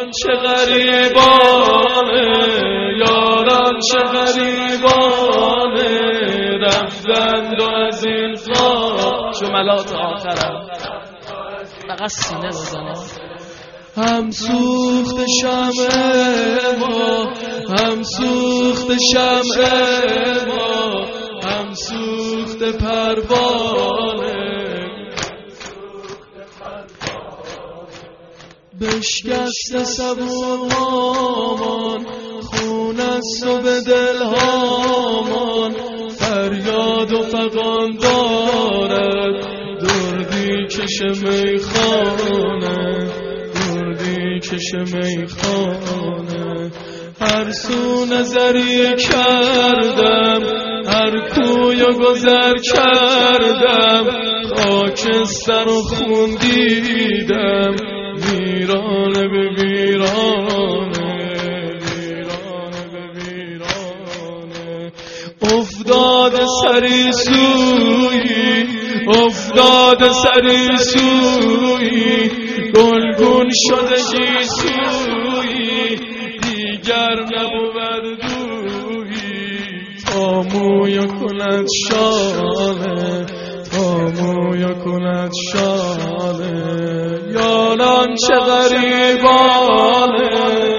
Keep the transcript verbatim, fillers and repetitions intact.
یاران چه غریبانه، یاران چه غریبانه، رفتند و از این خاک جملات آخرم فقط سینه بزنم. هم سوخت شمع ما، هم سوخت شمع ما، هم سوخت پروانه، بشکست صبورهامان، خون است و به دلهامان فریاد و فغان دارد. دردی کش میخانه، دردی کش میخانه، هر سو نظری کردم، هر کوی و گذر کردم، خاکستر و خون دیدم، ویرانه به ویرانه، ویرانه به ویرانه. افتاد سری سوی، افتاد سری سوی، گلگون شده گیسوی، دیگر نبود دوی. تا مویا کند شانه، تا مویا کند شانه، یاران چه غریبانه.